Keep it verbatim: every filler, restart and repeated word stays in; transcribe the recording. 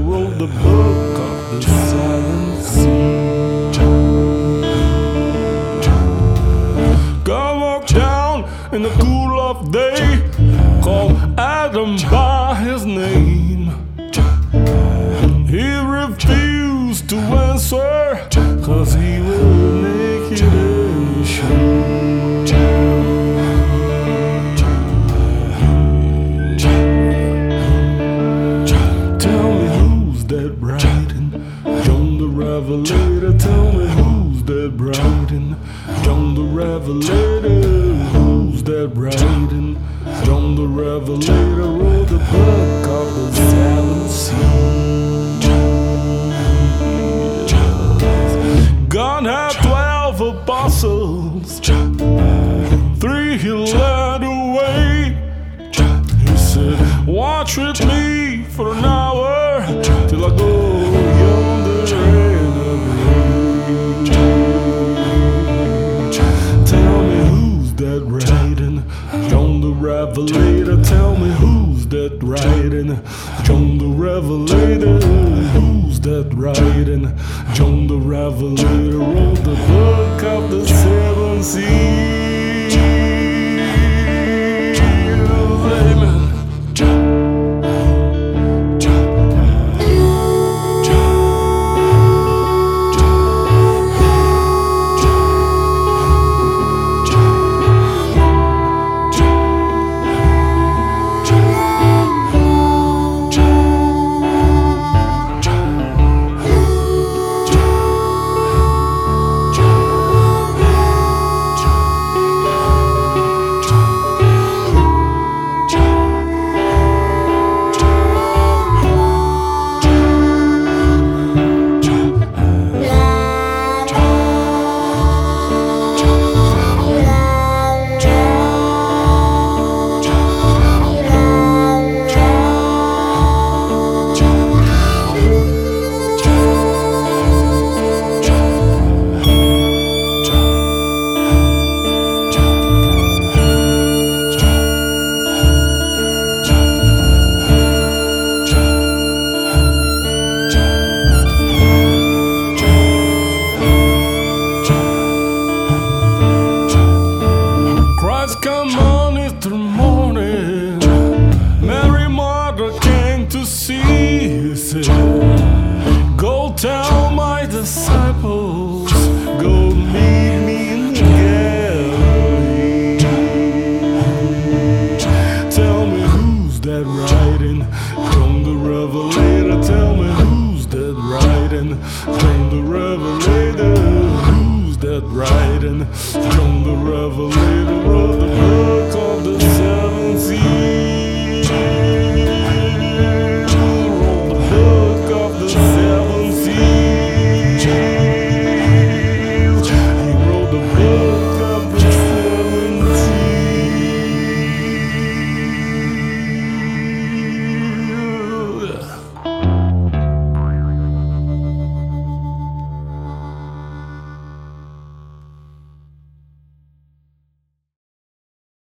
wrote the book of the silent sea. God walked down in the cool of day, called Adam by his name. He refused to answer, cause he was naked and ashamed. Tell me who's that writing? John the Revelator. Tell me who's that writing? John the Revelator. Who's that writing? John the Revelator wrote the book of the silent sea. God had twelve apostles, three he led away. He said, watch with me for an hour till I go yonder and away. Tell me who's that writing? John the Revelator. Tell me who's that writing? John the Revelator. Who's that writing? John the Revelator wrote the book of the seven seals. Amen. Come on into the morning, Mary Mother came to see. He said, go tell my disciples, go meet me in the Galilee. Tell me who's that writing? John the Revelator. Tell me who's that writing? John the Revelator. Who's that writing? John the Revelator wrote the book of the seven seals.